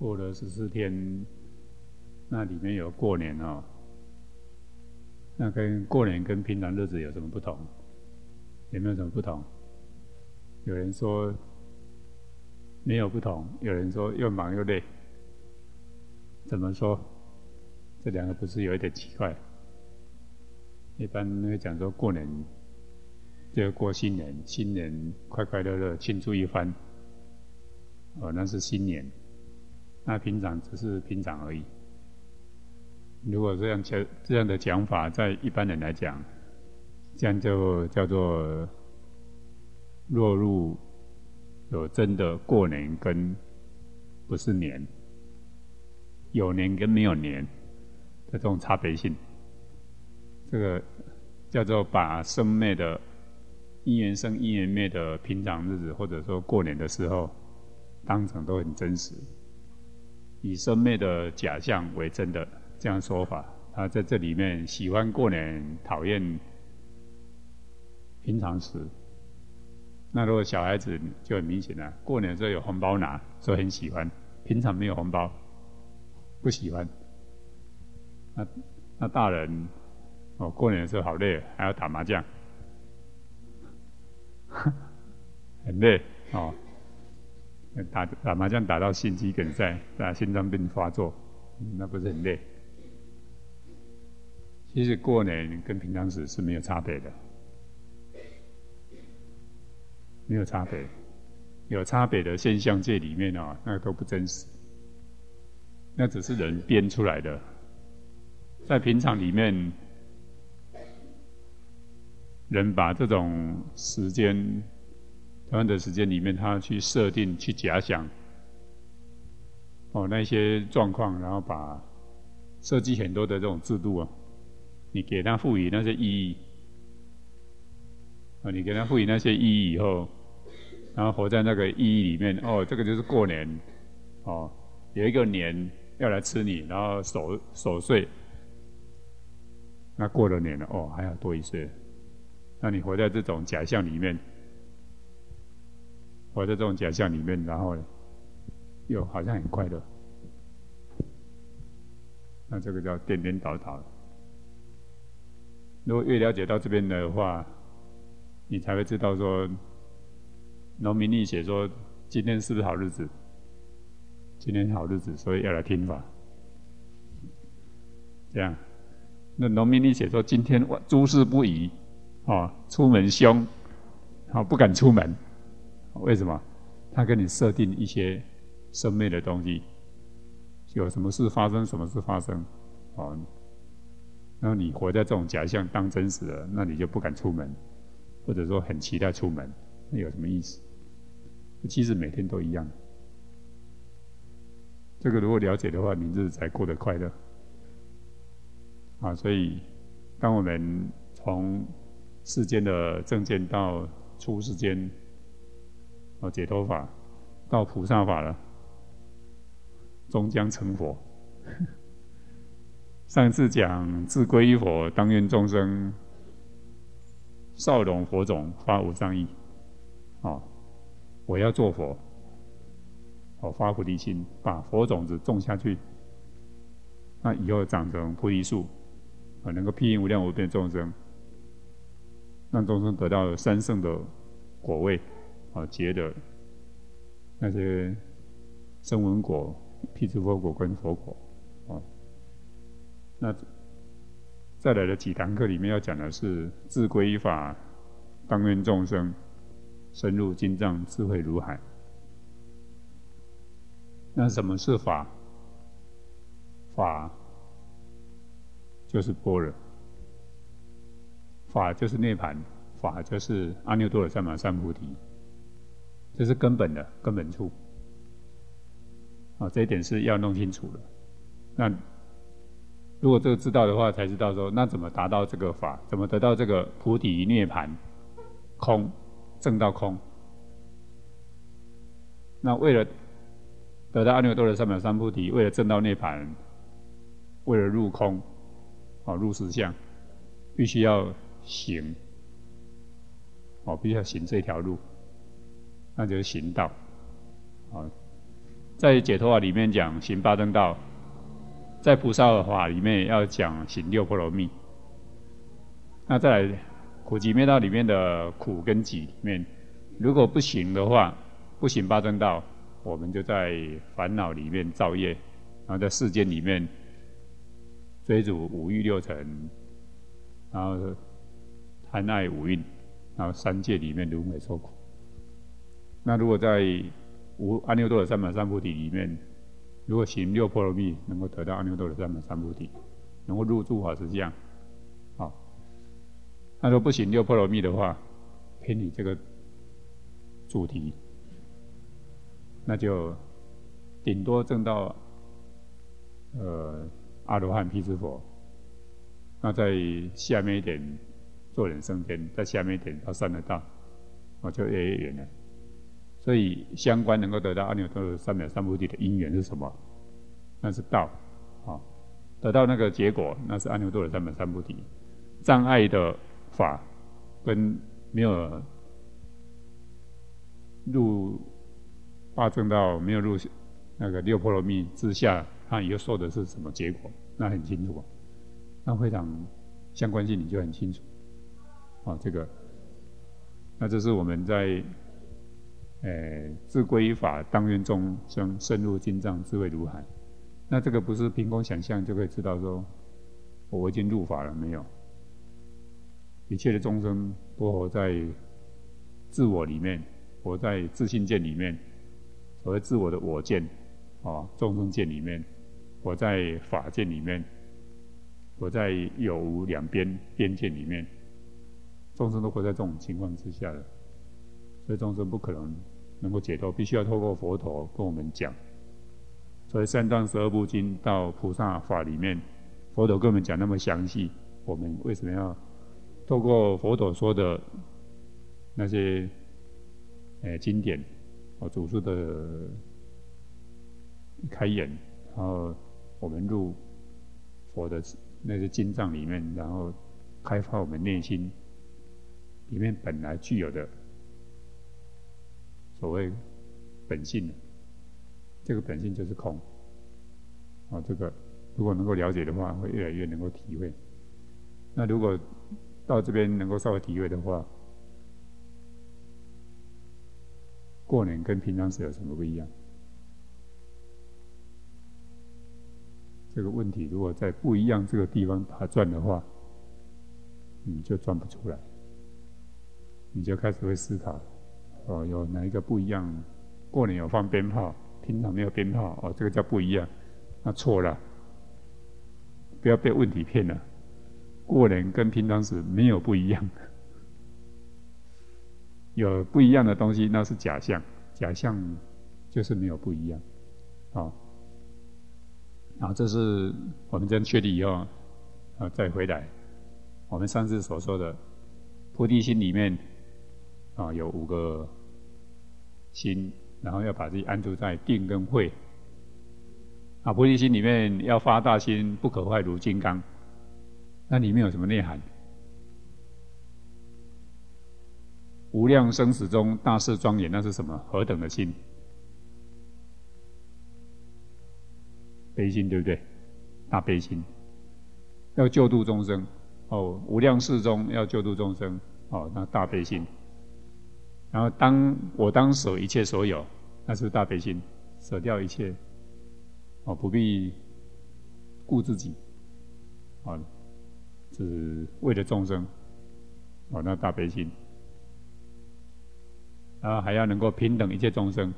过了14天，那里面有过年哦。那跟过年跟平常日子有什么不同？有没有什么不同？有人说没有不同，有人说又忙又累。怎么说？这两个不是有一点奇怪？一般会讲说过年就过新年，新年快快乐乐庆祝一番，那是新年。那平常只是平常而已。如果这样的讲法，在一般人来讲，这样就叫做落入有真的过年跟不是年，有年跟没有年的这种差别性。这个叫做把生灭的一元生一元灭的平常日子，或者说过年的时候，当成都很真实，以生灭的假象为真的。这样说法，他在这里面喜欢过年，讨厌平常时。那如果小孩子就很明显了，过年的时候有红包拿，所以很喜欢；平常没有红包，不喜欢。那大人过年的时候好累，还要打麻将，很累哦。打麻将打到心肌梗塞，打心脏病发作，那不是很累？其实过年跟平常时是没有差别的，没有差别。有差别的现象界里面那个都不真实，那只是人编出来的。在平常里面，人把这种时间、同样的时间里面，他去设定、去假想那些状况，然后把设计很多的这种制度你给它赋予那些意义，你给它赋予那些意义以后，然后活在那个意义里面。这个就是过年，有一个年要来吃你，然后守岁，那过了年了，还要多一岁。那你活在这种假象里面，然后呢，又好像很快乐，那这个叫颠颠倒倒的。如果越了解到这边的话，你才会知道说，农民历写说今天是不是好日子？今天好日子，所以要来听法。这样，那农民历写说今天诸事不宜，出门凶，不敢出门。为什么？他给你设定一些生灭的东西，有什么事发生，什么事发生，然后你活在这种假象当真实了，那你就不敢出门，或者说很期待出门，那有什么意思？其实每天都一样。这个如果了解的话，你日子才过得快乐。所以当我们从世间的正见到出世间解脱法，到菩萨法了，终将成佛。上次讲自归依佛，当愿众生少容佛种，发无上意。我要做佛，发菩提心，把佛种子种下去，那以后长成菩提树，能够庇荫无量无边众生，让众生得到三圣的果位，结的那些声闻果、辟支佛果跟佛果。那再来的几堂课里面要讲的是自归依法，当愿众生深入经藏，智慧如海。那什么是法？法就是般若，法就是涅槃，法就是阿耨多罗三藐三菩提，这是根本的根本处。这一点是要弄清楚的。那如果这个知道的话，才知道说，那怎么达到这个法？怎么得到这个菩提涅槃空，证到空？那为了得到阿耨多罗三藐三菩提，为了证到涅槃，为了入空，入实相，必须要行，必须要行这条路，那就是行道。 在解脱法里面讲行八正道，在菩萨法里面要讲行六波罗蜜。那再来苦集灭道里面的苦跟集里面，如果不行的话，不行八正道，我们就在烦恼里面造业，然后在世间里面追逐五欲六尘，然后贪爱五蕴，然后三界里面轮回受苦。那如果在阿耨多罗三藐三菩提里面，如果行六波罗蜜，能够得到阿耨多罗三藐三菩提，能够入诸法实相。好，那如果不行六波罗蜜的话，偏离这个主题，那就顶多证到阿罗汉、辟支佛。那在下面一点做人升天，在下面一点到三得道，就越来越远了。所以相关能够得到阿耨多罗三藐三菩提的因缘是什么？那是道，得到那个结果，那是阿耨多罗三藐三菩提。障碍的法跟没有入八正道、没有入那个六波罗蜜之下，他以后受的是什么结果？那很清楚，那非常相关性你就很清楚。这个，那这是我们在自归依法当愿众生深入经藏智慧如海。那这个不是凭空想象就可以知道说我已经入法了没有？一切的众生都活在自我里面，活在自性见里面，所谓自我的我见众生见里面，活在法见里面，活在有无两边边界里面，众生都活在这种情况之下的，所以众生不可能够解脱，必须要透过佛陀跟我们讲。所以三藏十二部经到菩萨法里面，佛陀跟我们讲那么详细，我们为什么要透过佛陀说的那些经典祖师的开演，然后我们入佛的那些经藏里面，然后开发我们内心里面本来具有的所谓本性，这个本性就是空。这个如果能够了解的话，会越来越能够体会。那如果到这边能够稍微体会的话，过年跟平常时有什么不一样？这个问题如果在不一样这个地方打转的话，你就转不出来，你就开始会思考有哪一个不一样？过年有放鞭炮，平常没有鞭炮，这个叫不一样。那错了，不要被问题骗了。过年跟平常时没有不一样，有不一样的东西那是假象，假象就是没有不一样。然后这是我们真确立以后再回来，我们上次所说的菩提心里面有5个心，然后要把自己安住在定跟慧。菩提心里面要发大心，不可坏如金刚。那里面有什么内涵？无量生死中大誓庄严，那是什么？何等的心？悲心，对不对？大悲心，要救度众生。无量世中要救度众生，那大悲心。然后当舍一切所有，那是大悲心，舍掉一切，不必顾自己，只为了众生，那大悲心。然后还要能够平等一切众生，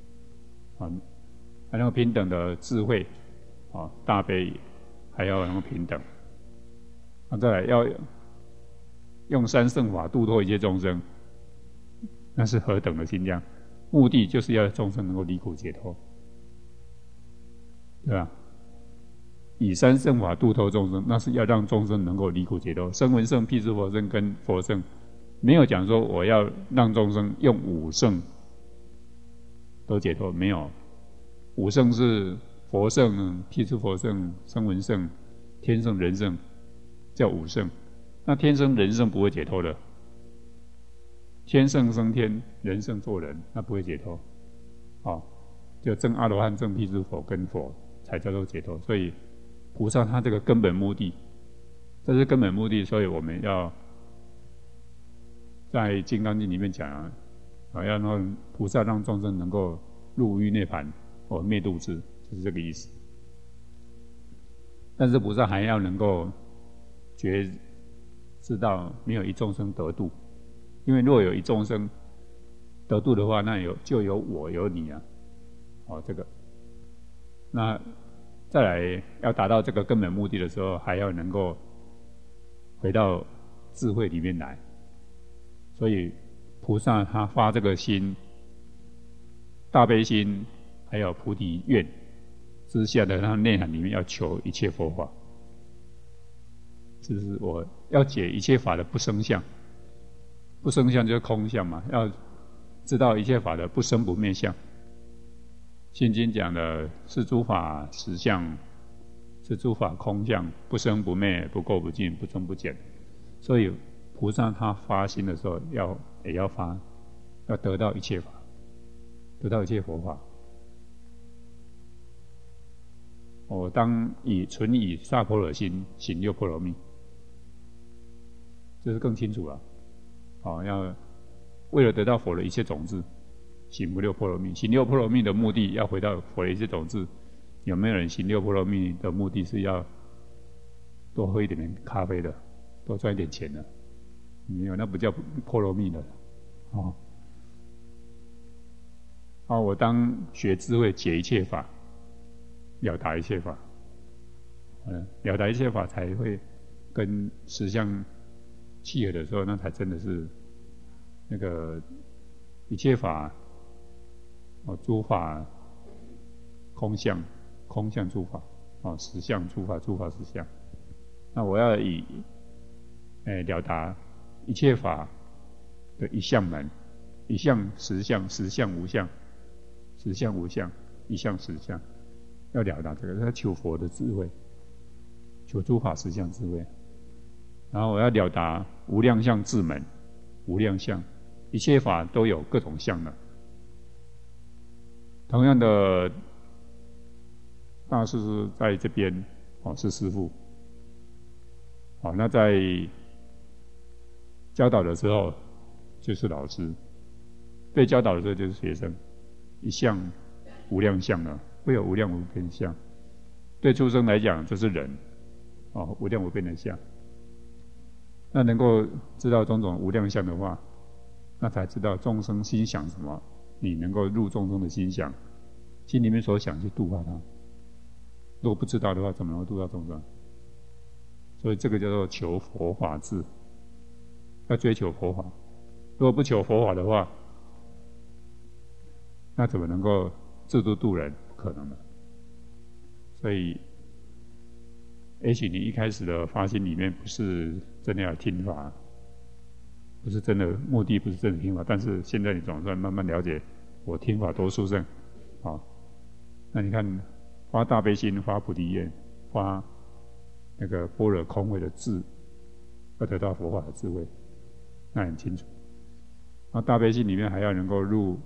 还能够平等的智慧，大悲还要能够平等。再来要用三圣法度脱一切众生，那是何等的心量？目的就是要众生能够离苦解脱，对吧？以三圣法度脱众生，那是要让众生能够离苦解脱。声闻圣、辟支佛圣跟佛圣，没有讲说我要让众生用5圣都解脱，没有。5圣是佛圣、辟支佛圣、声闻圣、天圣、人圣，叫5圣。那天生人圣不会解脱的，天圣升天，人圣做人，那不会解脱。 就证阿罗汉、证辟支佛跟佛才叫做解脱。所以菩萨他这个根本目的，这是根本目的，所以我们要在《金刚经》里面讲要让菩萨让众生能够入无余涅槃，灭度之，就是这个意思。但是菩萨还要能够觉知道没有一众生得度，因为若有一众生得度的话，那就有我有你啊，这个。那再来要达到这个根本目的的时候，还要能够回到智慧里面来。所以菩萨他发这个心，大悲心，还有菩提愿之下的它内涵里面，要求一切佛法。就是我要解一切法的不生相，不生相就是空相嘛，要知道一切法的不生不灭相。心经讲的是诸法实相，是诸法空相，不生不灭，不垢不净，不增不减。所以菩萨他发心的时候，也要发，要得到一切法，得到一切佛法。当存以萨婆诃心行六波罗蜜，这是更清楚了。要为了得到佛的一切种子，行六波罗蜜。行六波罗蜜的目的，要回到佛的一切种子。有没有人行六波罗蜜的目的是要多喝一点点咖啡的，多赚一点钱的？没有，那不叫波罗蜜了。我当学智慧，解一切法，了达一切法，了达一切法才会跟实相契合的时候，那才真的是那个一切法，诸法空相，空相诸法，实相诸法，诸法实相。那我要以了达一切法的一相门，一相实相，实相无相，实相无相，一相实相。要了达这个，要求佛的智慧，求诸法实相智慧。然后我要了达无量相智门，无量相，一切法都有各种相的。同样的，大师在这边是师父，那在教导的时候就是老师，被教导的时候就是学生。一相无量相了，会有无量无边相。对畜生来讲就是人，无量无边的相。那能够知道种种无量相的话，那才知道众生心想什么，你能够入众生的心想，心里面所想去度化他。如果不知道的话，怎么能够度到众生？所以这个叫做求佛法智，要追求佛法。如果不求佛法的话，那怎么能够自度度人？不可能的。所以也许你一开始的发心里面不是真的要听法，不是真的目的，不是真的听法，但是现在你总算慢慢了解，我听法多殊胜。那你看发大悲心，发菩提愿，发那个般若空慧的智，要得到佛法的智慧，那很清楚。那大悲心里面还要能够入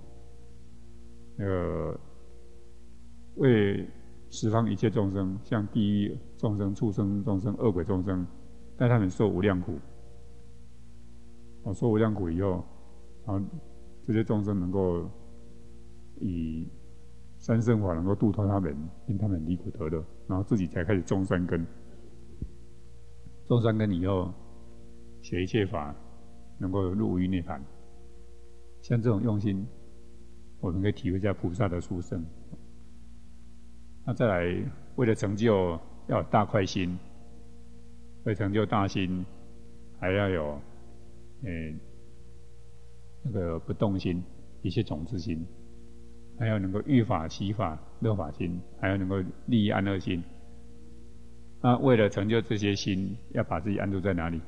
为十方一切众生，像地狱众生、畜生众生、恶鬼众生，带他们受无量苦。受无量苦以后，然后这些众生能够以三乘法能够度脱他们，令他们离苦得乐，然后自己才开始种善根。种善根以后，学一切法，能够入无余涅槃。像这种用心，我们可以体会一下菩萨的殊胜。那再来，为了成就要有大快心，为了成就大心，还要有那个不动心，一切种子心，还要能够欲法、喜法、乐法心，还要能够利益安乐心。那为了成就这些心，要把自己安住在哪里？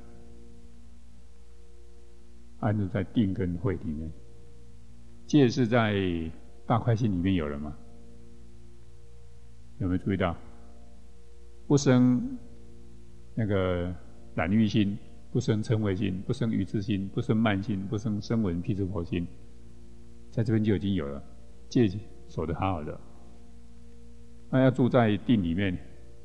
安住在定跟慧里面。戒是在大快心里面有了吗？有没有注意到？不生那个染欲心，不生嗔恚心，不生愚痴心，不生慢心，不生声闻辟支佛心，在这边就已经有了。戒守得好好的。那要住在定里面，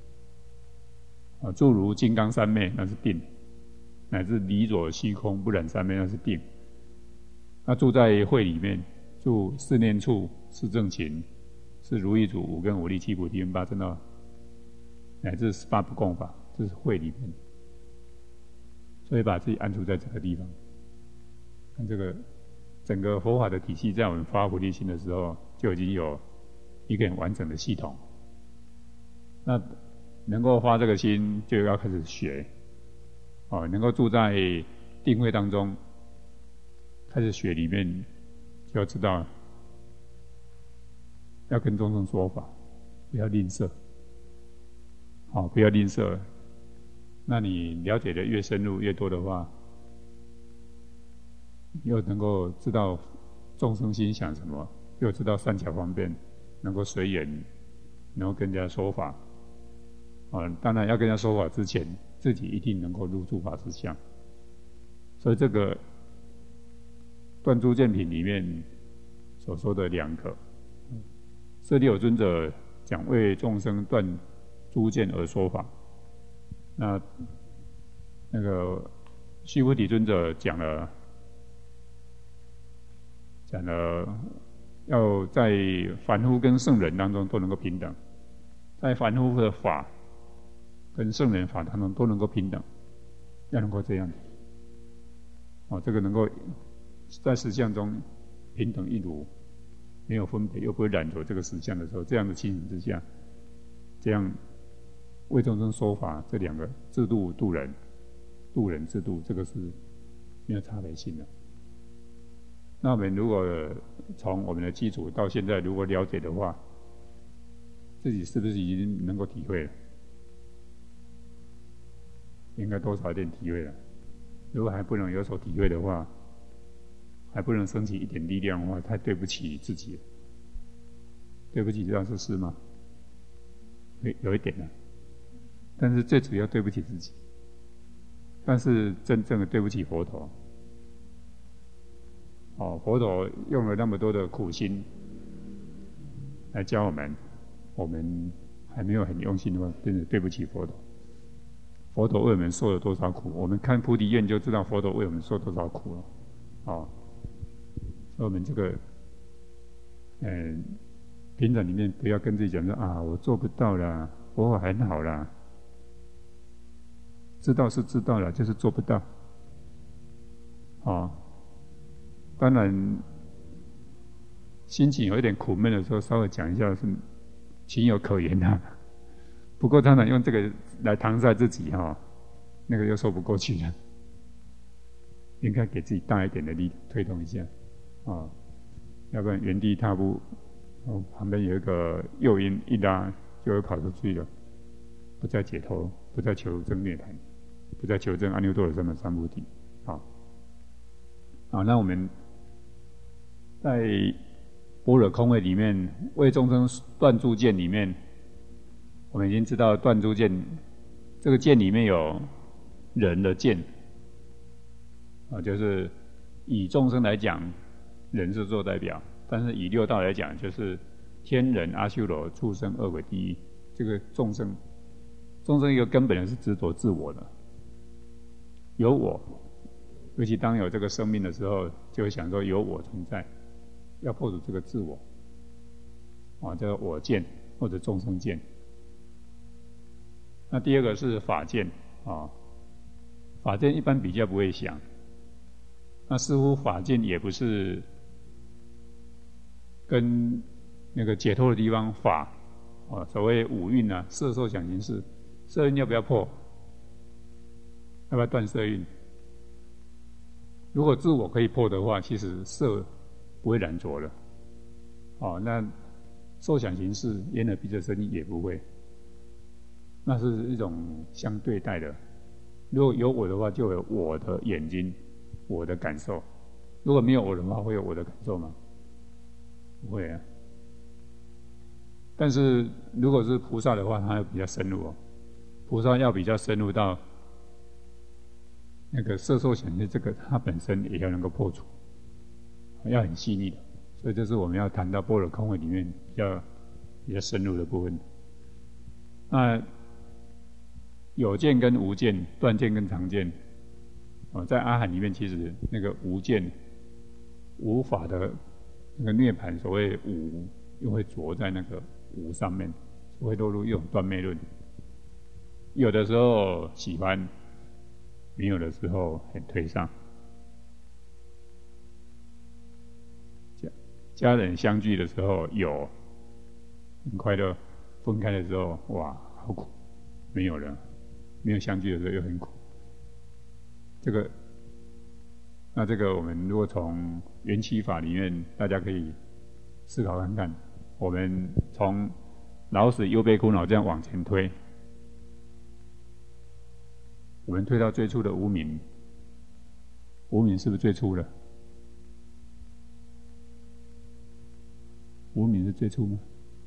住如金刚三昧，那是定；乃至离左虚空不染三昧，那是定。那住在慧里面，住四念处、四正勤、是如意足、五根五力、七菩提分八正道，乃至18不共法，这是慧里面。所以把自己安住在这个地方，看这个整个佛法的体系，在我们发菩提心的时候，就已经有一个很完整的系统。那能够发这个心，就要开始学，能够住在定慧当中，开始学里面，就要知道要跟众生说法，不要吝啬，不要吝啬。那你了解的越深入越多的话，又能够知道众生心想什么，又知道善巧方便，能够随缘，能够跟人家说法。当然要跟人家说法之前，自己一定能够入诸法实相。所以这个断诸见品里面所说的两个，舍利有尊者讲为众生断诸见而说法，那个须菩提尊者讲了要在凡夫跟圣人当中都能够平等，在凡夫的法跟圣人法当中都能够平等，要能够这样，这个能够在实相中平等一如，没有分别，又不会染着这个实相的时候，这样的情形之下，这样为众生说法，这两个自度度人，度人自度，这个是没有差别性的。那我们如果从我们的基础到现在，如果了解的话，自己是不是已经能够体会了？应该多少有点体会了。如果还不能有所体会的话，还不能升起一点力量的话，太对不起自己了。对不起这样是事吗？有一点了，但是最主要对不起自己。但是真正的对不起佛陀。佛陀用了那么多的苦心来教我们，我们还没有很用心的话，真的对不起佛陀。佛陀为我们受了多少苦，我们看菩提愿就知道佛陀为我们受多少苦了。所以我们这个，平常里面不要跟自己讲说我做不到啦，佛法很好啦。知道是知道了，就是做不到。当然，心情有一点苦闷的时候，稍微讲一下是情有可原的。不过，当然用这个来搪塞自己那个又说不过去了。应该给自己大一点的力推动一下，要不然原地踏步，旁边有一个诱因一拉，就会跑出去了。不再解脱，不再求证涅槃，不再求证阿耨多罗三菩提。那我们在般若空慧里面，为众生断诸见里面，我们已经知道断诸见，这个见里面有人的见，就是以众生来讲，人是做代表，但是以六道来讲，就是天人、阿修罗、畜生、恶鬼、地狱。这个众生一个根本的是执着自我的，有我。尤其当有这个生命的时候，就会想说有我存在，要破除这个自我，叫我见或者众生见。那第二个是法见，法见一般比较不会想。那似乎法见也不是跟那个解脱的地方法，所谓五蕴色受想行识，色蕴要不要破？要不要断色蕴？如果自我可以破的话，其实色不会染着了。那受想行识、眼耳鼻舌身意也不会。那是一种相对待的。如果有我的话，就有我的眼睛、我的感受；如果没有我的话，会有我的感受吗？不会啊。但是如果是菩萨的话，他要比较深入菩萨要比较深入到那个色受想行识，这个它本身也要能够破除，要很细腻的。 所以这是我们要谈到般若空慧里面比较深入的部分。那有见跟无见，断见跟常见，在阿含里面，其实那个无见、无法的那个涅槃，所谓无，又会着在那个无上面，会落入一种断灭论。有的时候喜欢，没有的时候很推上。家人相聚的时候有很快乐，分开的时候哇好苦，没有了，没有相聚的时候又很苦。这个我们如果从缘起法里面，大家可以思考看看，我们从老死忧悲苦恼这样往前推，我们推到最初的无明，无明是不是最初的？无明是最初吗？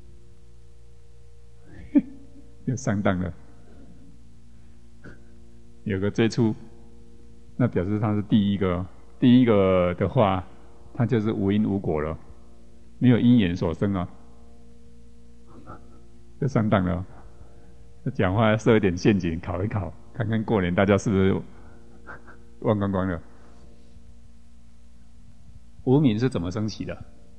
又上当了。有个最初，那表示它是第一个。第一个的话，它就是无因无果了，没有因缘所生啊，就上当了。讲话设一点陷阱，考一考，看看过年大家是不是忘光光了。无明是怎么升起的？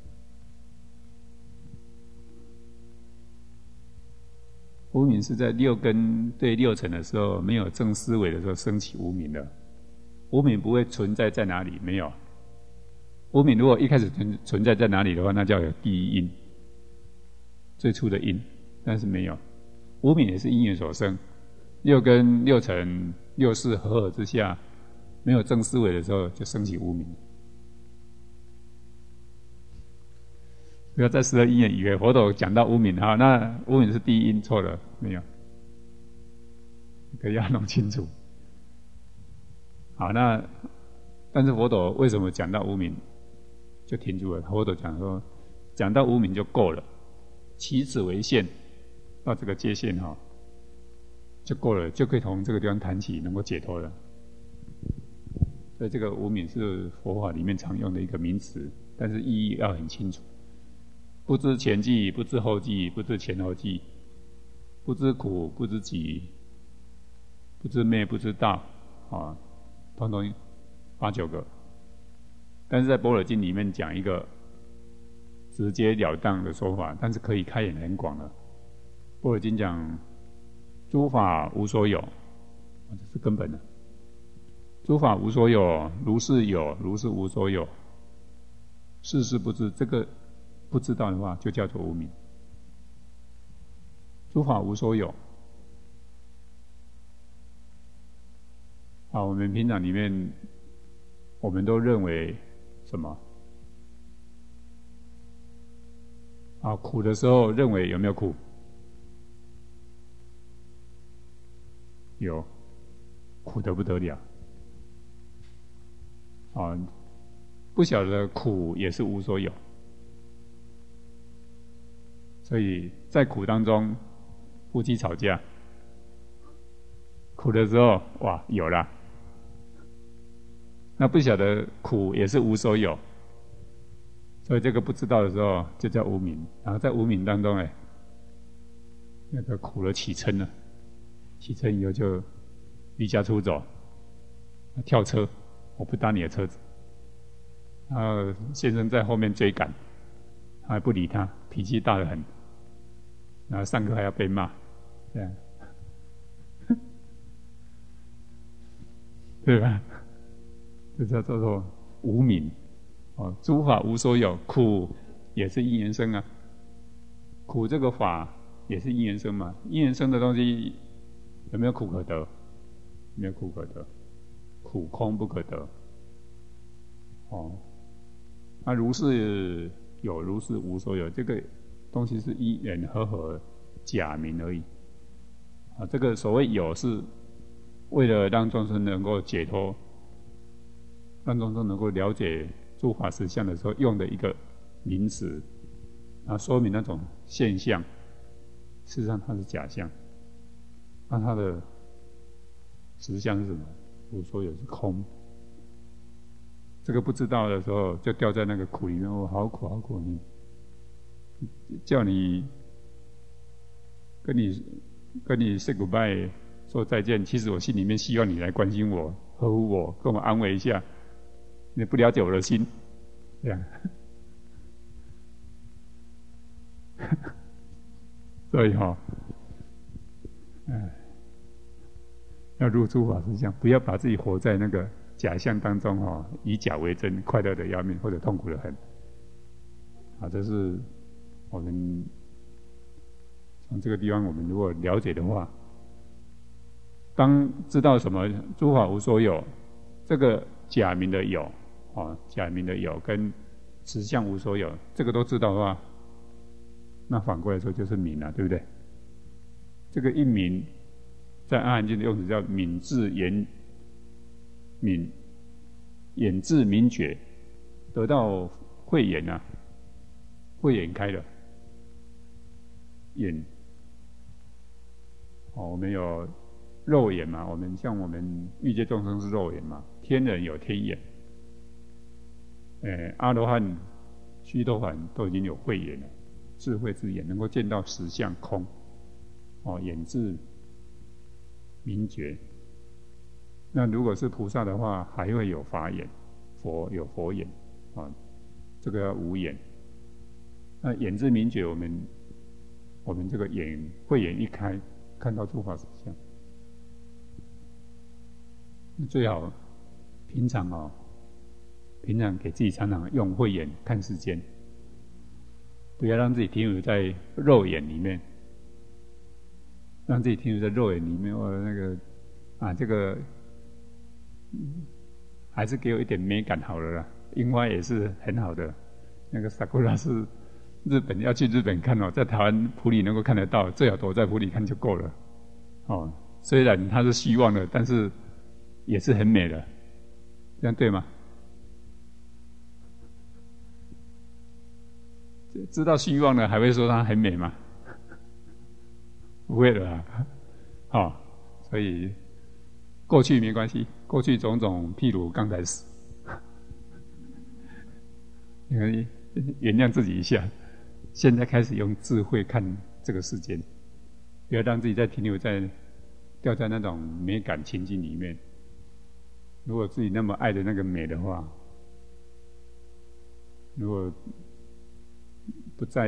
无明是在六根对六尘的时候，没有正思维的时候升起无明的。无明不会存在在哪里，没有。无明如果一开始存在在哪里的话，那叫有第一因，最初的因，但是没有。无明也是因缘所生，六根六尘六识合之下，没有正思维的时候，就升起无明。不要再十二因缘以为佛陀讲到无明，好，那无明是第一因，错了，没有，可以要弄清楚。好，那但是佛陀为什么讲到无明就停住了？佛陀讲说，讲到无明就够了，起此为限，到这个界限就够了，就可以从这个地方谈起，能够解脱了。所以这个无明是佛法里面常用的一个名词，但是意义要很清楚。不知前际，不知后际，不知前后际，不知苦，不知集，不知灭，不知道，统统8、9个。但是在《般若经》里面讲一个直截了当的说法，但是可以开眼很广了。《般若经》讲诸法无所有，这是根本的。诸法无所有，如是有，如是无所有，事事不知，这个不知道的话，就叫做无明。诸法无所有。我们平常里面，我们都认为什么？苦的时候认为有没有苦？有，苦得不得了。不晓得苦也是无所有。所以在苦当中，夫妻吵架，苦的时候，哇，有了。那不晓得苦也是无所有，所以这个不知道的时候，就叫无明。然后在无明当中，那个苦了起嗔了，起嗔以后就离家出走，跳车，我不搭你的车子。然后先生在后面追赶，还不理他，脾气大得很。然后上课还要被骂，这样，对吧？这叫做无明。诸法无所有，苦也是因缘生啊。苦这个法也是因缘生嘛，因缘生的东西有没有苦可得？没有苦可得，苦空不可得。那如是有，如是无所有，这个东西是因缘和合假名而已。这个所谓有，是为了让众生能够解脱，让众生能够了解诸法实相的时候用的一个名词，说明那种现象，事实上它是假象。那它的实相是什么？无所有是空。 这个不知道的时候，就掉在那个苦里面，哦，好苦好苦！你叫你跟你 say goodbye 说再见，其实我心里面希望你来关心我、呵护我、跟我安慰一下。你不了解我的心，这样。所以要入诸法实相，不要把自己活在那个假象当中以假为真，快乐的要命，或者痛苦的很。这是我们从这个地方，我们如果了解的话，当知道什么诸法无所有，这个假名的有假名的有跟实相无所有，这个都知道的话，那反过来说就是明了，对不对？这个一明，在阿含经的用词叫明智言明，眼智明觉，得到慧眼啊，慧眼开了，眼我们有肉眼嘛，我们像我们欲界众生是肉眼嘛，天人有天眼，阿罗汉、须陀洹都已经有慧眼了，智慧之眼，能够见到实相空，眼智明觉。那如果是菩萨的话，还会有法眼，佛有佛眼这个要无眼。那眼智明觉，我们这个慧眼一开，看到诸法实相。最好平常给自己常常用慧眼看世间，不要让自己停留在肉眼里面，让自己停留在肉眼里面，这个还是给我一点美感好了啦。樱花也是很好的，那个 sakura 是日本要去日本看在台湾埔里能够看得到，最好躲在埔里看就够了。虽然它是虚妄的，但是也是很美的，这样对吗？知道虚妄的还会说它很美吗？不会的啊。所以过去没关系，过去种种譬如刚才死，你可以原谅自己一下。现在开始用智慧看这个世间，不要让自己再停留在掉在那种美感情境里面。如果自己那么爱的那个美的话，如果不再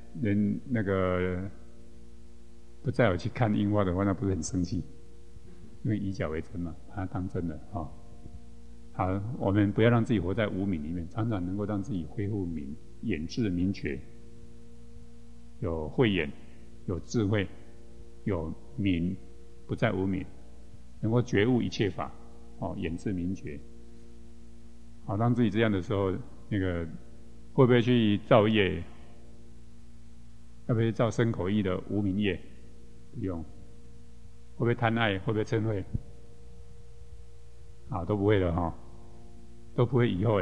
不再有去看樱花的话，那不是很生气？因为以假为真嘛，把它当真的好，我们不要让自己活在无明里面，常常能够让自己恢复明，眼智明觉，有慧眼，有智慧，有明，不在无明，能够觉悟一切法，眼智明觉。好，当自己这样的时候，会不会去造业？要不要造身口意的无明业？不用。会不会贪爱？会不会嗔恚？都不会的都不会以后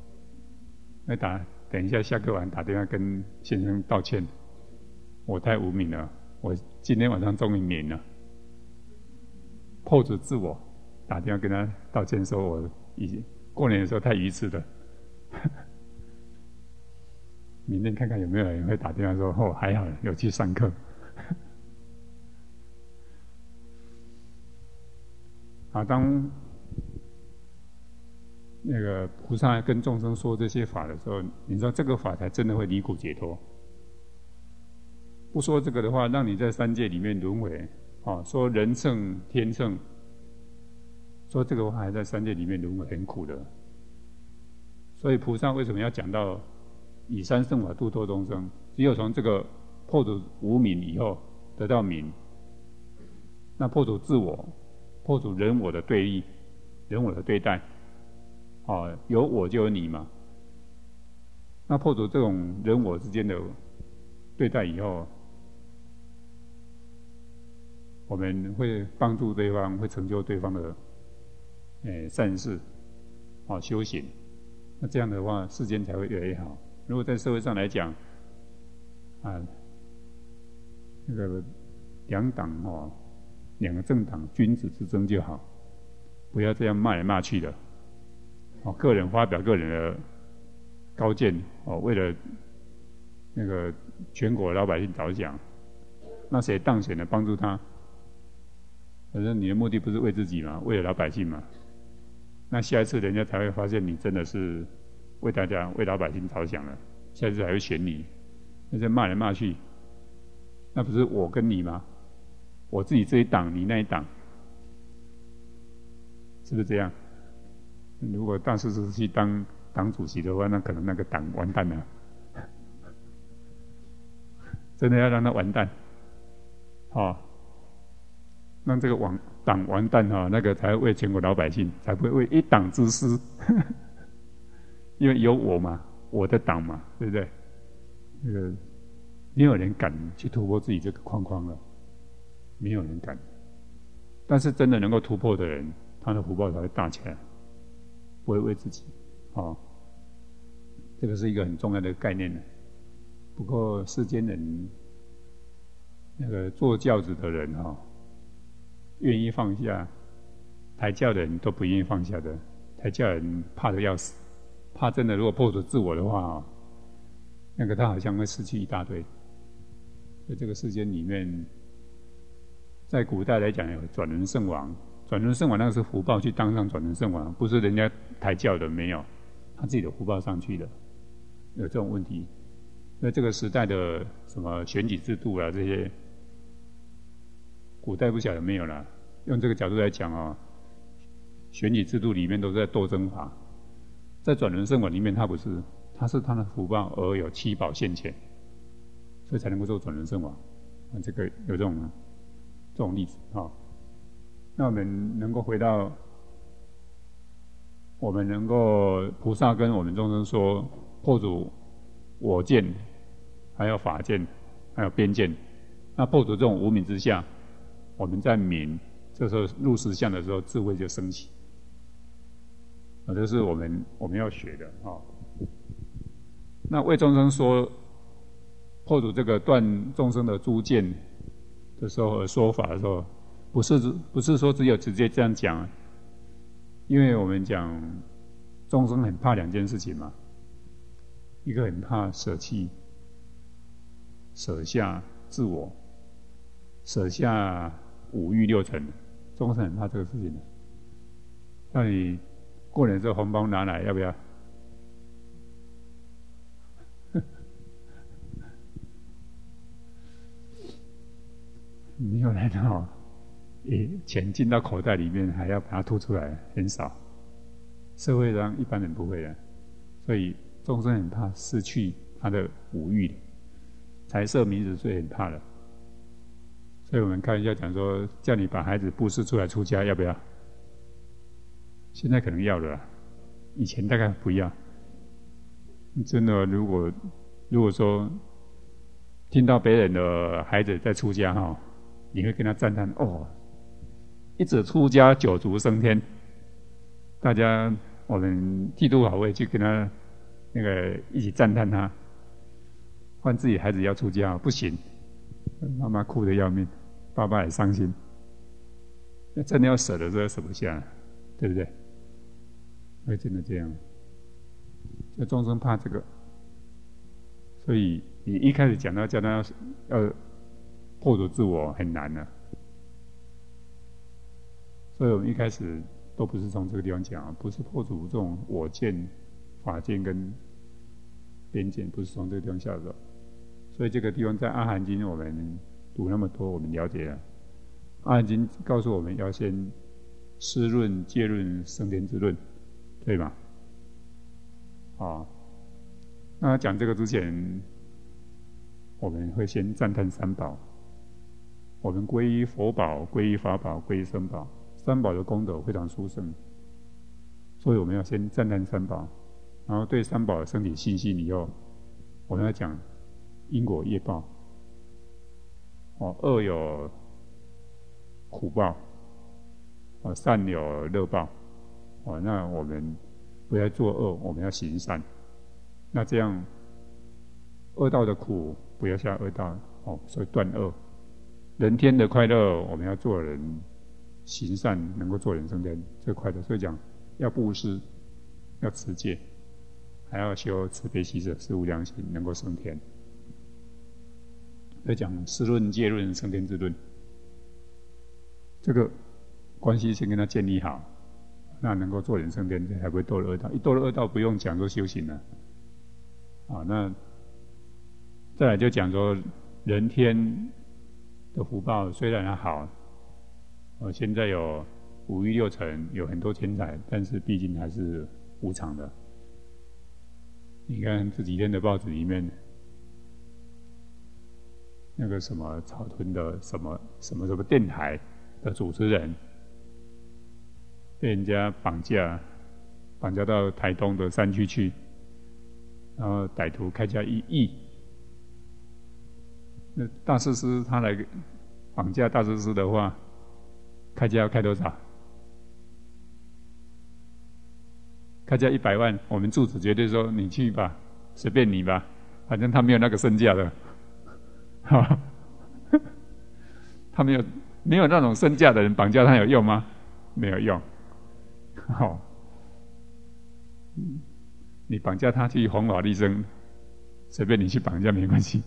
等一下下课完打电话跟先生道歉，我太无明了，我今天晚上终于明了，破除自我，打电话跟他道歉，说我过年的时候太愚痴了。明天看看有没有人会打电话说还好有去上课。当菩萨跟众生说这些法的时候，你知道这个法才真的会离苦解脱。不说这个的话，让你在三界里面轮回说人乘天乘，说这个话还在三界里面轮回，很苦的。所以菩萨为什么要讲到以三乘法度脱众生？只有从这个破除无明以后得到明，那破除自我，破除人我的对立，人我的对待，有我就有你嘛。那破除这种人我之间的对待以后，我们会帮助对方，会成就对方的善事，修行。那这样的话，世间才会越来越好。如果在社会上来讲，两党两个政党君子之争就好，不要这样骂来骂去的， 个人发表个人的高见为了那个全国老百姓着想，那谁当选了帮助他？反正你的目的不是为自己嘛，为了老百姓嘛。那下一次人家才会发现你真的是为大家、为老百姓着想了，下一次还会选你。那在骂来骂去，那不是我跟你吗？我自己这一党，你那一党，是不是这样？如果大师是去当党主席的话，那可能那个党完蛋了，真的要让他完蛋，让这个党完蛋那个才会为全国老百姓，才不会为一党之私，因为有我嘛，我的党嘛，对不对？那个没有人敢去突破自己这个框框了，没有人敢。但是真的能够突破的人，他的福报才会大起来，不会为自己。这个是一个很重要的概念呢。不过世间人，那个做教子的人愿意放下，抬轿的人都不愿意放下的。抬轿人怕得要死，怕真的如果破除自我的话那个他好像会失去一大堆。在这个世间里面，在古代来讲有转轮圣王，转轮圣王那个是福报去当上转轮圣王，不是人家抬轿的，没有，他自己的福报上去的，有这种问题。那这个时代的什么选举制度啊，这些古代不晓得没有啦。用这个角度来讲选举制度里面都是在斗争法，在转轮圣王里面他不是，他是他的福报而有七宝现前，所以才能够做转轮圣王。这个有这种例子那我们能够回到，我们能够菩萨跟我们众生说破除我见，还有法见，还有边见。那破除这种无明之下，我们在明，这时候入实相的时候，智慧就升起。这是我们要学的那为众生说破除这个断众生的诸见的时候，说法的时候，不是说只有直接这样讲，因为我们讲众生很怕两件事情嘛。一个很怕舍弃，舍下自我，舍下五欲六尘，众生很怕这个事情的。那你过年之后红包拿来，要不要？没有人钱进到口袋里面还要把它吐出来，很少。社会上一般人不会的，所以众生很怕失去他的五欲，财色名食睡很怕的。所以我们开玩笑讲说，叫你把孩子布施出来出家，要不要？现在可能要了啦，以前大概不要。真的，如果说听到别人的孩子在出家你会跟他赞叹一者出家九族升天。大家我们剃度好会去跟他那个一起赞叹他，换自己孩子要出家不行，妈妈哭得要命，爸爸也伤心。真的要舍的时候舍不下，对不对？会真的这样。所以众生怕这个，所以你一开始讲到叫他要破除自我很难了。所以我们一开始都不是从这个地方讲，不是破除这种我见、法见跟边见，不是从这个地方下手。所以这个地方在《阿含经》我们读那么多，我们了解了。《阿含经》告诉我们要先思论、戒论、升天之论，对吧？那讲这个之前，我们会先赞叹三宝。我们皈依佛宝、皈依法宝、皈依僧宝，三宝的功德非常殊胜，所以我们要先赞叹三宝，然后对三宝的身体信心以后，我们要讲因果业报。恶有苦报，善有乐报。那我们不要做恶，我们要行善。那这样恶道的苦不要下恶道，所以断恶。人天的快乐，我们要做人行善，能够做人升天，这快乐。所以讲要布施， 要持戒，还要修慈悲喜舍四无量心，能够升天。在讲释论、戒论、升天之论，这个关系先跟他建立好，那能够做人升天，才不会堕了恶道。一堕了恶道，不用讲说修行了。那再来就讲说人天的福报虽然还好，现在有5欲6尘，有很多钱财，但是毕竟还是无常的。你看这几天的报纸里面，那个什么草屯的什么电台的主持人，被人家绑架到台东的山区去，然后歹徒开价1亿。那大师师他来绑架大师师的话，开价要开多少？开价100万，我们住址绝对说你去吧，随便你吧，反正他没有那个身价的。他没有那种身价的人绑架他有用吗？没有用。你绑架他去弘法利生，随便你去绑架没关系。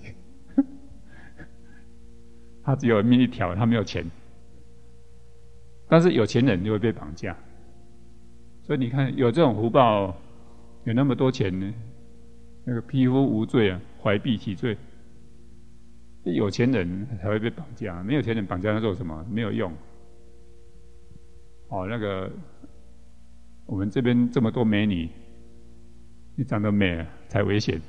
他只有命一条，他没有钱。但是有钱人就会被绑架，所以你看有这种福报，有那么多钱呢，那个匹夫无罪啊，怀璧其罪。有钱人才会被绑架，没有钱人绑架他做什么？没有用。那个我们这边这么多美女，你长得美才危险。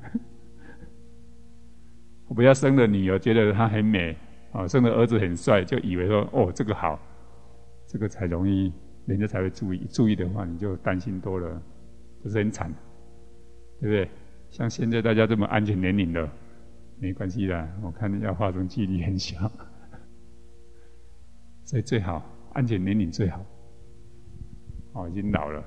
我不要生了女儿觉得她很美，生了儿子很帅，就以为说这个好，这个才容易人家才会注意。注意的话，你就担心多了，不是很惨，对不对？像现在大家这么安全年龄的。没关系啦，我看要发生几率很小，所以最好安全年龄最好。已经老了。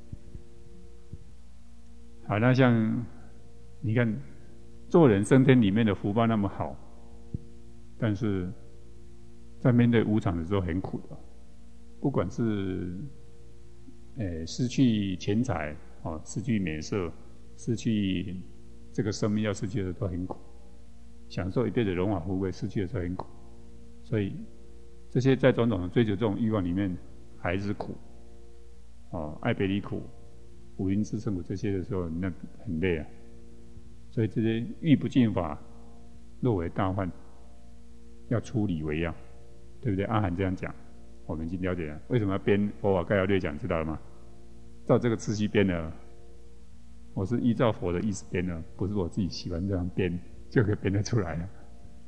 好，那像你看，做人升天里面的福报那么好，但是在面对无常的时候很苦的，不管是失去钱财失去美色，失去这个生命要失去的都很苦。享受一辈子荣华富贵，失去的时候很苦，所以这些在种种的追求这种欲望里面还是苦。爱别离苦、五阴炽盛苦这些的时候，那很累啊。所以这些欲不尽法，若为大患，要出离为要，对不对？阿含这样讲，我们已经了解了。为什么要编佛法概要略讲，知道了吗？照这个次序编的，我是依照佛的意思编的，不是我自己喜欢这样编。就可以编得出来了。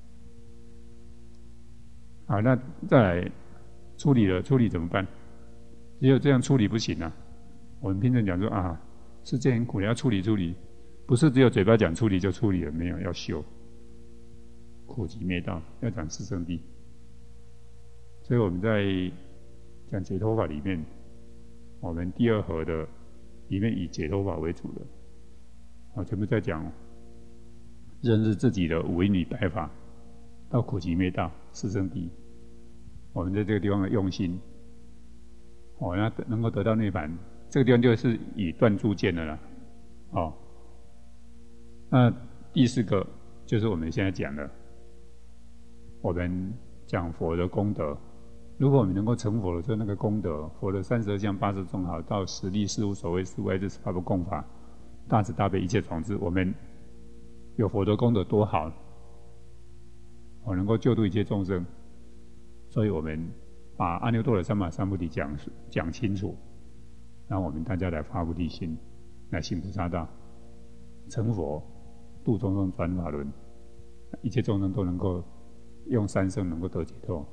好，那再来处理怎么办？只有这样处理不行啊！我们平常讲说世界很苦，你要处理，不是只有嘴巴讲处理就处理了，没有，要修苦集灭道，要讲四圣谛。所以我们在讲解脱法里面，我们第二盒的里面以解脱法为主的，全部在讲。认识自己的五阴与百法，到苦集灭道四圣谛，我们在这个地方的用心，那能够得到涅槃，这个地方就是以断诸见的啦。那第4个就是我们现在讲的，我们讲佛的功德。如果我们能够成佛了，就那个功德，佛的32相80种好，到10力事无所谓事无碍智18不共法，大慈大悲一切种子，我们有佛的功德多好，能够救度一切众生，所以我们把阿耨多罗三藐三菩提讲清楚，让我们大家来发菩提心，来行菩萨道，成佛，度众生转法轮，一切众生都能够用三圣能够得解脱。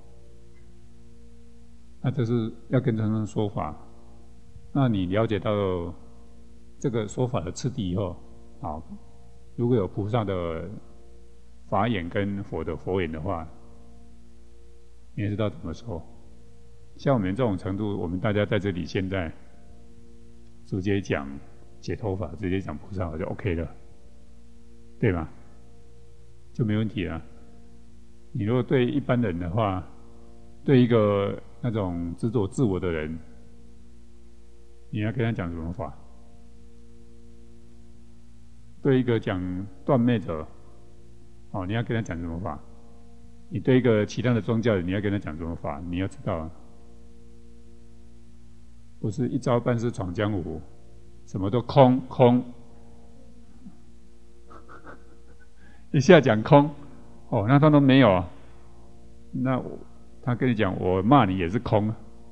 那这是要跟众生说法，那你了解到这个说法的次第以后，如果有菩萨的法眼跟佛的佛眼的话，你也知道怎么说。像我们这种程度，我们大家在这里现在直接讲解脱法，直接讲菩萨法就 OK 了，对吗？就没问题了。你如果对一般人的话，对一个那种执着自我的人，你要跟他讲什么法？ 对一个讲断灭者，你要跟他讲什么法？你对一个其他的宗教，你要跟他讲什么法？你要知道啊，不是一招半式闯江湖，什么都空，一下讲空，那他都没有啊。那他跟你讲，我骂你也是空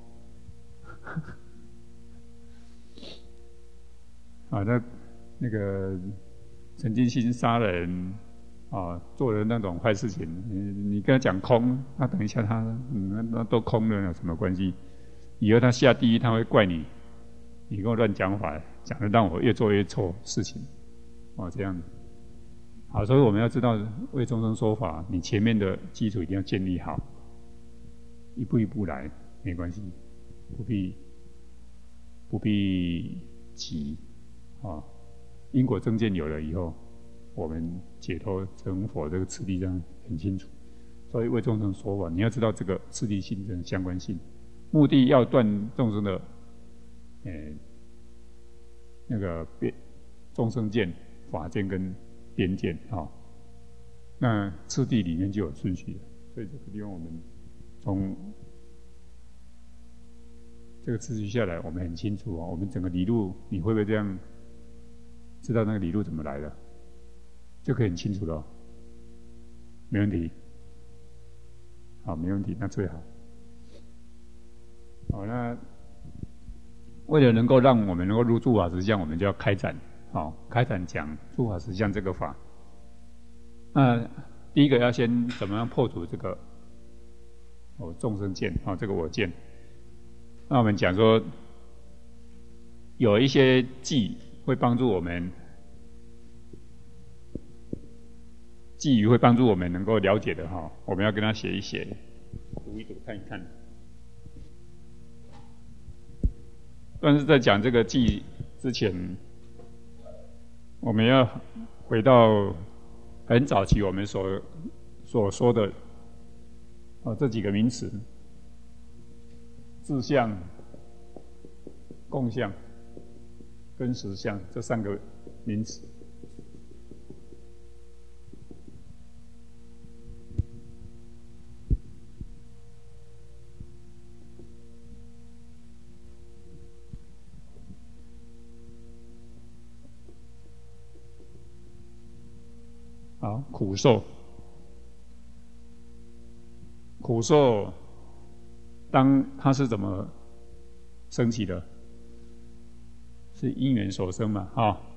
啊。那个曾经心杀人做了那种坏事情，你跟他讲空，那等一下那都空了，有什么关系？以后他下地狱，他会怪你，你跟我乱讲法，讲的让我越做越错事情，这样。好，所以我们要知道为众生说法，你前面的基础一定要建立好，一步一步来，没关系，不必急因果正见有了以后，我们解脱成佛这个次第上很清楚。所以为众生说法，你要知道这个次第性的相关性，目的要断众生的那个众生见、法见跟边见那次第里面就有顺序了。所以这个地方我们从这个次序下来，我们很清楚我们整个理路，你会不会这样知道那个理路怎么来的？就可以很清楚了没问题。好，没问题，那最好。那为了能够让我们能够入诸法实相，我们就要开展开展讲诸法实相这个法。那第一个要先怎么样破除这个众生见这个我见。那我们讲说有一些偈会帮助我们，偈语会帮助我们能够了解的我们要跟他写一写，读一读看一看。但是在讲这个偈之前，我们要回到很早期我们所说的这几个名词：自相、共相跟实相这三个名词。好，苦受，当它是怎么升起的？是因缘所生嘛，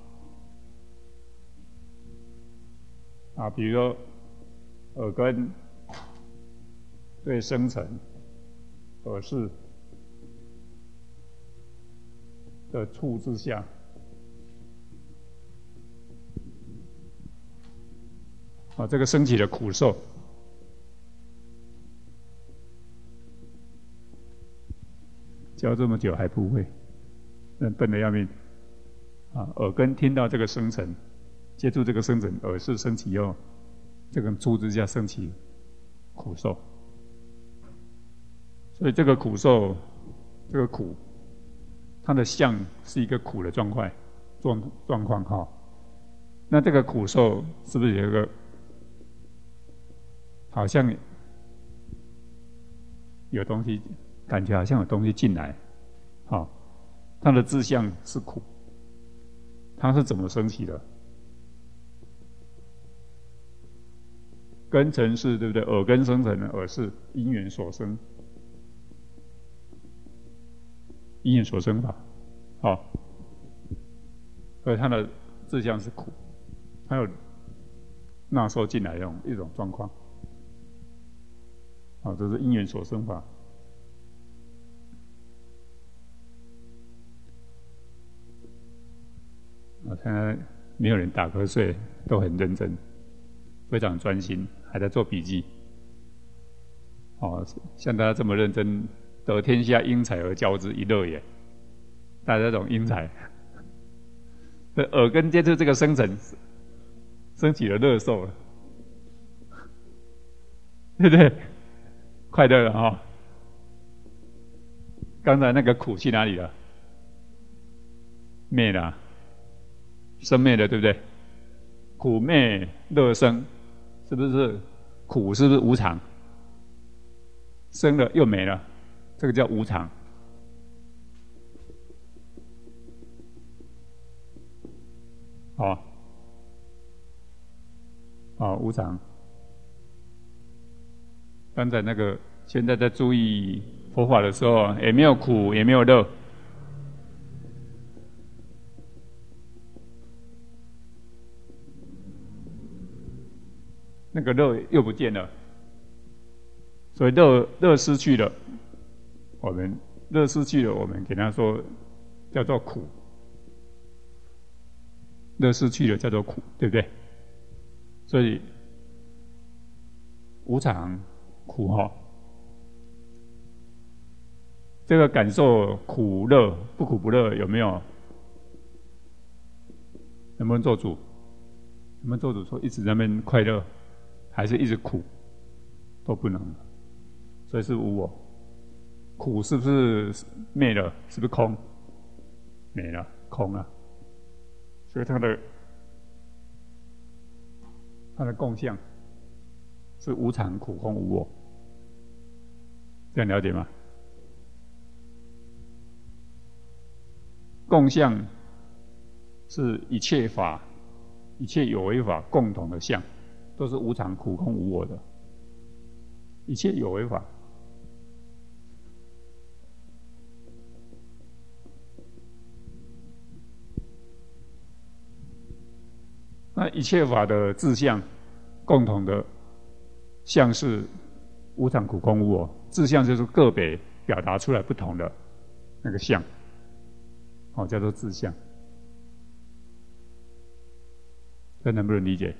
比如说耳根对声尘、耳识的处之下，这个升起的苦受，教这么久还不会，笨得要命耳根听到这个声尘，接触这个声尘，耳识升起以后，这个处之下升起苦受。所以这个苦受，这个苦，它的相是一个苦的状况那这个苦受是不是有一个好像有东西，感觉好像有东西进来它的志向是苦，它是怎么升起的？根尘是对不对？耳根生成的，耳是因缘所生，因缘所生法所以它的志向是苦，它有纳受进来的一种状况这是因缘所生法。现在没有人打瞌睡，都很认真，非常专心，还在做笔记。像大家这么认真，得天下英才而教之，一乐也。大家这种英才，耳根接触这个声尘，升起了乐受了，对不对？快乐了刚才那个苦去哪里了？灭了生灭了，对不对？ 苦灭乐生，是不是？苦是不是无常？生了又没了，这个叫无常。无常。刚才那个，现在在注意佛法的时候，也没有苦，也没有乐。那个乐又不见了，所以乐失去了，我们给他说叫做苦，乐失去了叫做苦，对不对？所以无常苦这个感受苦乐不苦不乐有没有？能不能做主？能不能做主说一直在那边快乐？还是一直苦，都不能，所以是无我。苦是不是灭了？是不是空？没了，空了。所以它的共相是无常、苦、空、无我，这样了解吗？共相是一切法、一切有为法共同的相。都是无常、苦、空、无我的，一切有为法。那一切法的志向，共同的相是无常、苦、空、无我。志向就是个别表达出来不同的那个相，叫做志向。这能不能理解？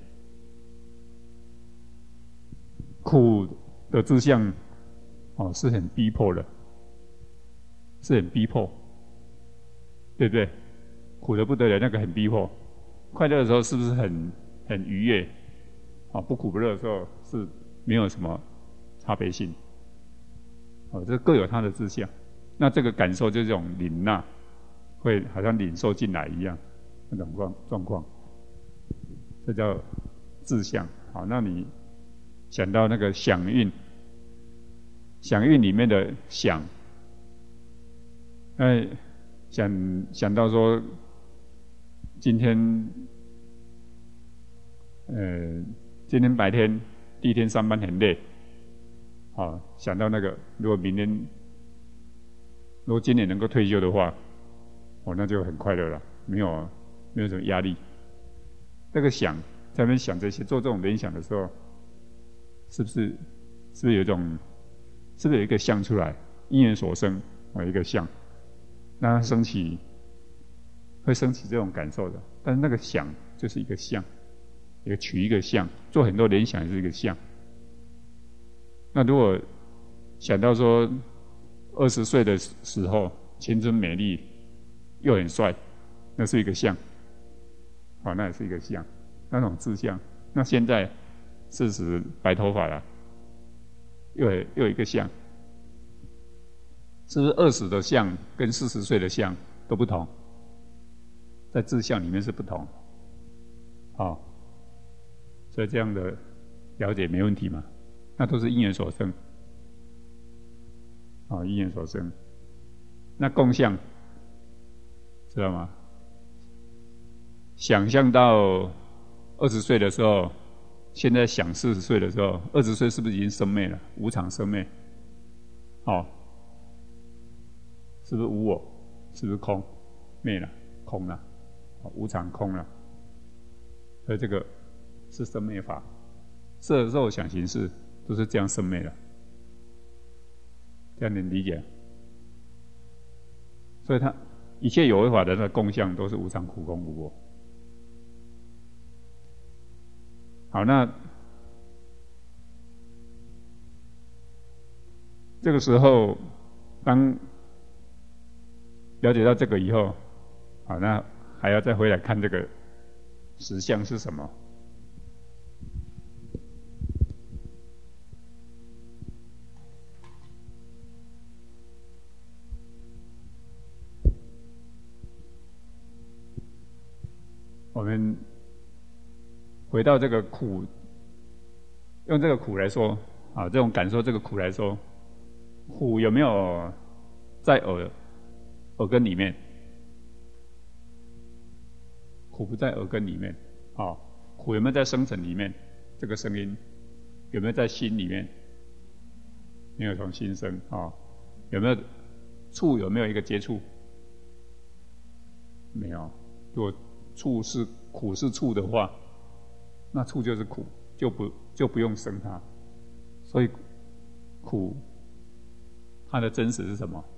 苦的志向，是很逼迫的，是很逼迫，对不对？苦的不得了，那个很逼迫。快乐的时候是不是很愉悦？不苦不乐的时候是没有什么差别性。这各有它的志向。那这个感受就是这种领纳，会好像领受进来一样，那种状况，这叫志向。好，那你想到那个响韵，响韵里面的响，想到说，今天白天第一天上班很累，想到那个，如果今年能够退休的话，那就很快乐了，没有什么压力。这个想在那边想这些，做这种联想的时候，是不是有一种，是不是有一个相出来？因缘所生，一个相，让它会升起这种感受的。但是那个想就是一个相，取一个相，做很多联想也是一个相。那如果想到说20岁的时候青春美丽又很帅，那是一个相，那也是一个相，那种志向。那现在40白头发了，又有一个相，是不是20的相跟40岁的相都不同？在志向里面是不同，所以这样的了解没问题嘛？那都是因缘所生，因缘所生。那共相知道吗？想象到20岁的时候，现在想40岁的时候，20岁是不是已经生灭了？无常生灭，是不是无我？是不是空？灭了，空了，无常空了。所以这个是生灭法，色受想行识都是这样生灭的，这样能理解？所以它一切有为法的那个共相都是无常、苦、空、无我。好，那这个时候，当了解到这个以后，好，那还要再回来看这个实相是什么？我们回到这个苦，用这个苦来说啊，这种感受这个苦来说，苦有没有在耳根里面？苦不在耳根里面，啊，苦有没有在声尘里面？这个声音有没有在心里面？没有从心生啊，有没有触？有没有一个接触？没有。如果触是苦是触的话，那触就是苦，就不用生它。所以苦它的真实是什么？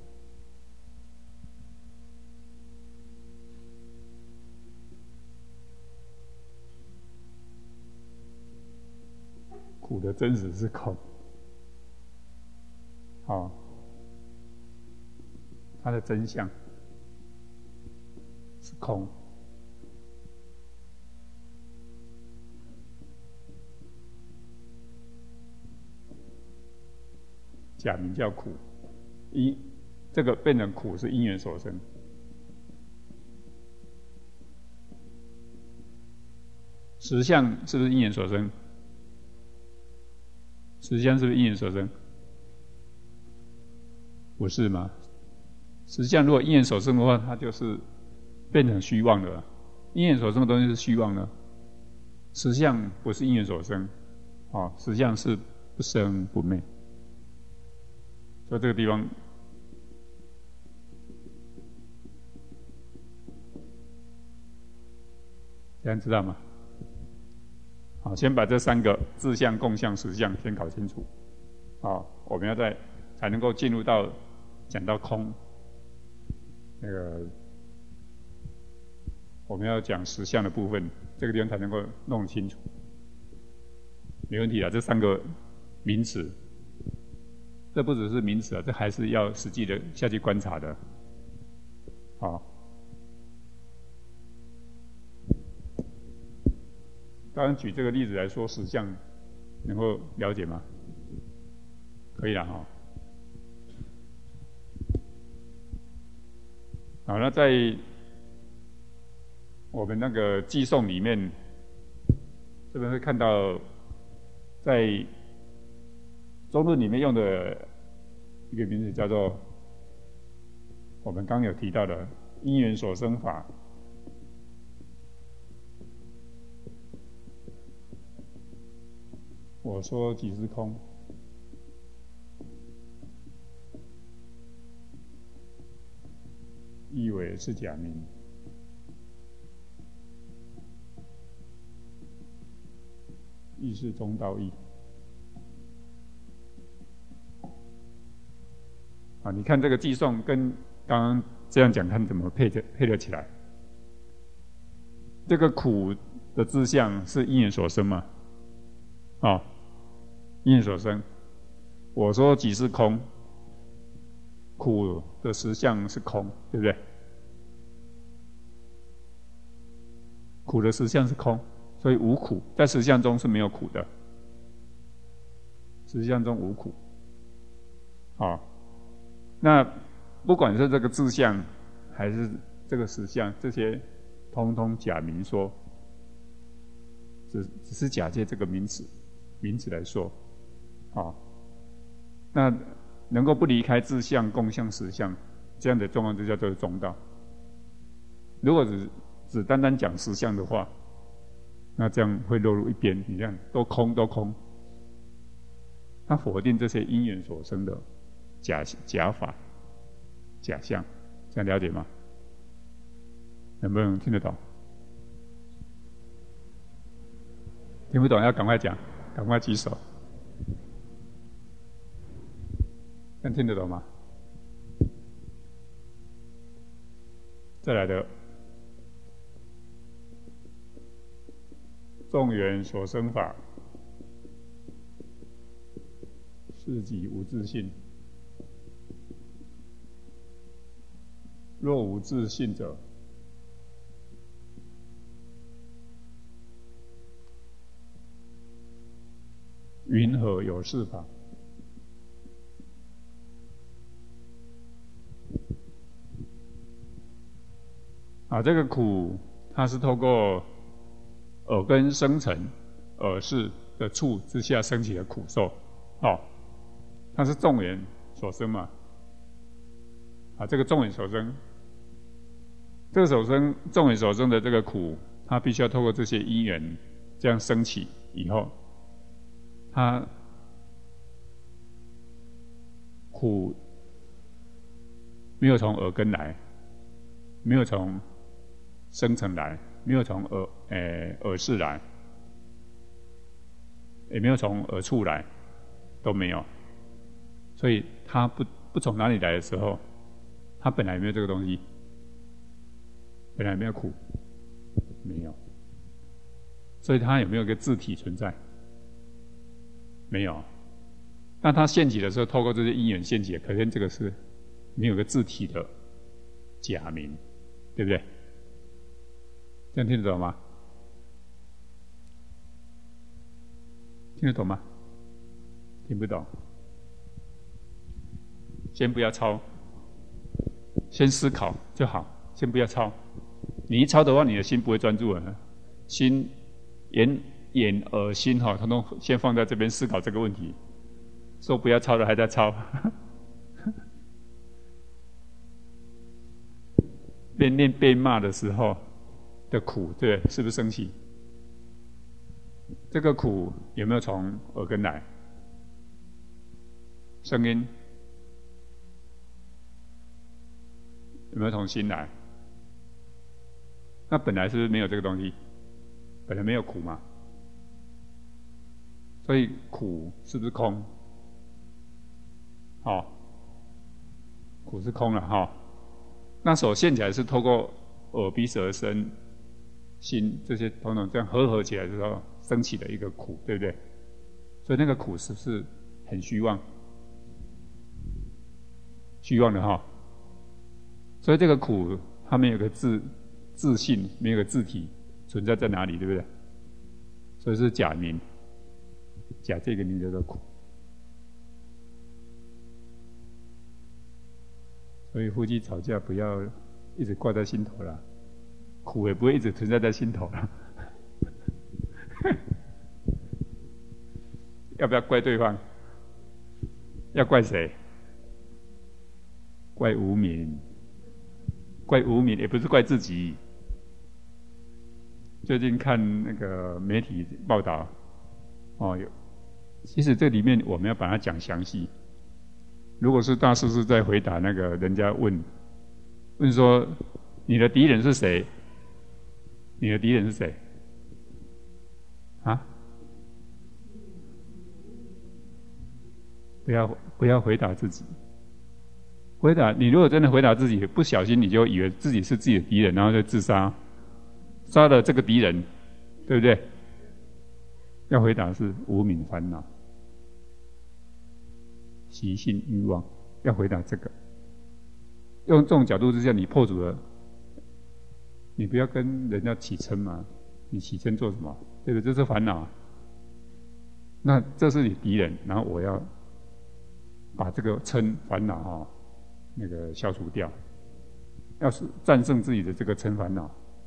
苦的真实是空。好，它的真相是空。假名叫苦，这个变成苦是因缘所生。实相是不是因缘所生？实相是不是因缘所生？不是吗？实相如果因缘所生的话，它就是变成虚妄的了。因缘所生的东西是虚妄的，实相不是因缘所生，实相是不生不灭。所以这个地方，这样知道吗？好，先把这三个自相、共相、实相先搞清楚。好，我们要才能够进入到讲到空，那个我们要讲实相的部分，这个地方才能够弄清楚。没问题啊，这三个名词，这不只是名词啊，这还是要实际的下去观察的。好。当然，举这个例子来说，实相能够了解吗？可以了哈。好，那在我们那个寄颂里面，这边会看到，在中论里面用的一个名字叫做我们刚有提到的因缘所生法。我说即是空，意为是假名，亦是中道义。啊，你看这个寄颂跟刚刚这样讲，看怎么配得起来？这个苦的志向是因缘所生嘛？因缘所生。我说即是空，苦的实相是空，对不对？苦的实相是空，所以无苦，在实相中是没有苦的，实相中无苦。那不管是这个志向还是这个实相，这些通通假名说，只是假借这个名词来说。那能够不离开自相、共相、实相这样的状况，就叫做中道。如果只单单讲实相的话，那这样会落入一边。你看，都空，他否定这些因缘所生的假法、假象，这样了解吗？能不能听得懂？听不懂要赶快讲，赶快举手。这样听得懂吗？再来的，众缘所生法，是即无自性。若无自性者，云何有是法？这个苦，它是透过耳根生成，耳识的处之下生起的苦受，它是众缘所生嘛，这个众缘所生，众缘所生的这个苦，它必须要透过这些因缘这样升起以后，它苦没有从耳根来，没有从生成来，没有从耳识来，也没有从耳处来，都没有。所以它不从哪里来的时候，它本来没有这个东西，本来没有苦，没有。所以它有没有一个自体存在？没有。那它现起的时候，透过这些因缘现起，可见这个是没有个自体的假名，对不对？这样听得懂吗？听得懂吗？听不懂。先不要抄，先思考就好，先不要抄。你一抄的话，你的心不会专注了。心、眼、耳、心统统先放在这边思考这个问题。说不要抄的还在抄。念被骂的时候的苦，对，是不是生气？这个苦有没有从耳根来？声音有没有从心来？那本来是不是没有这个东西？本来没有苦嘛，所以苦是不是空？苦是空了那所现起来是透过耳鼻舌身心这些统统这样合起来的时候升起的一个苦，对不对？所以那个苦是不是很虚妄？虚妄的所以这个苦它没有个自性，没有个自体存在在哪里，对不对？所以是假名，假这个名叫做苦。所以夫妻吵架不要一直挂在心头啦，苦也不会一直存在在心头啦。要不要怪对方？要怪谁？怪无明，怪无明也不是怪自己。最近看那个媒体报道，其实这里面我们要把它讲详细。如果是大师是在回答那个人家问说你的敌人是谁？你的敌人是谁？不要回答自己。你如果真的回答自己，不小心你就以为自己是自己的敌人，然后就自杀，杀了这个敌人，对不对？要回答是无明烦恼、习性欲望，要回答这个。用这种角度之下，你破除了，你不要跟人家起嗔嘛，你起嗔做什么？对不对？这是烦恼。那这是你敌人，然后我要把这个嗔烦恼那个消除掉，要是战胜自己的这个嗔烦恼。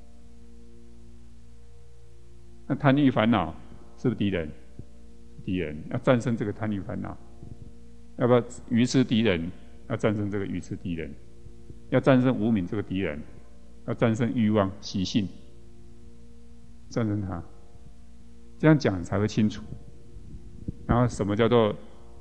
那贪欲烦恼是不是敌人？敌人要战胜这个贪欲烦恼，要不要愚痴敌人？要战胜这个愚痴敌人，要战胜无明这个敌人，要战胜欲望习性，战胜它。这样讲才会清楚。然后什么叫做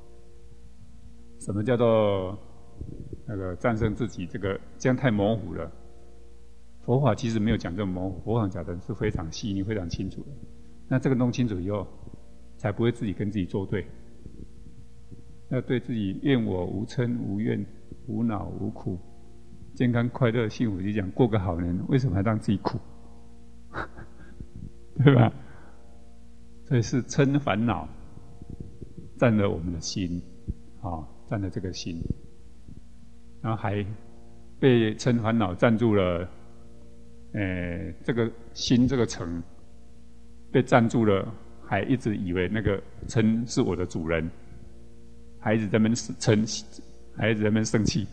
那个战胜自己？这样太模糊了。佛法其实没有讲这么模糊，佛法讲的是非常细腻、非常清楚的。那这个弄清楚以后，才不会自己跟自己作对。要对自己愿我无嗔无怨无恼无苦，健康快乐幸福，就讲过个好人，为什么还让自己苦？对吧？所以是嗔烦恼占了我们的心，占了这个心，然后还被嗔烦恼占住了，这个心这个层被占住了，还一直以为那个嗔是我的主人，还一直在那边嗔，还一直在那边生气，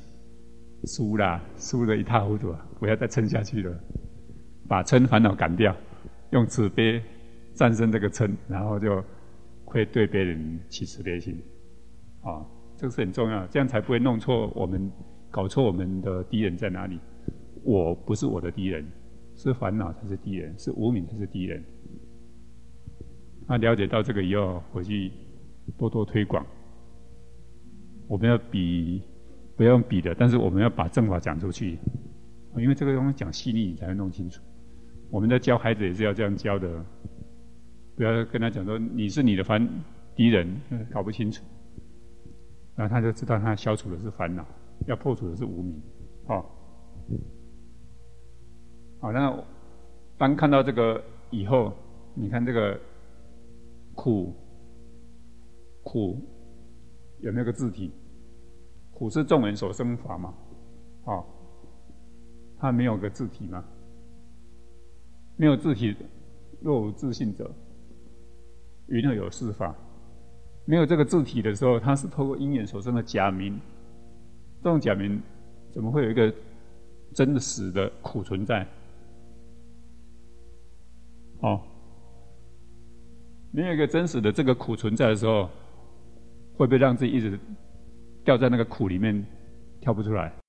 输了一塌糊涂啊！不要再嗔下去了，把嗔烦恼赶掉， 用慈悲战胜这个嗔，然后就会对别人起慈悲心。这个是很重要，这样才不会弄错我们，搞错我们的敌人在哪里。我不是我的敌人，是烦恼才是敌人，是无明才是敌人。了解到这个以后，回去多多推广。我们要比，不要用比的，但是我们要把正法讲出去，因为这个东西讲细腻，你才会弄清楚。我们在教孩子也是要这样教的，不要跟他讲说你是你的敌人，搞不清楚。然后他就知道他消除的是烦恼，要破除的是无明。那当看到这个以后，你看这个苦有没有个字体？苦是众人所生法嘛？它没有个字体吗？没有字体，若无自性者，云何有是法？没有这个字体的时候，它是透过因缘所生的假名。这种假名怎么会有一个真实的苦存在？没有一个真实的这个苦存在的时候，会不会让自己一直掉在那个苦里面跳不出来？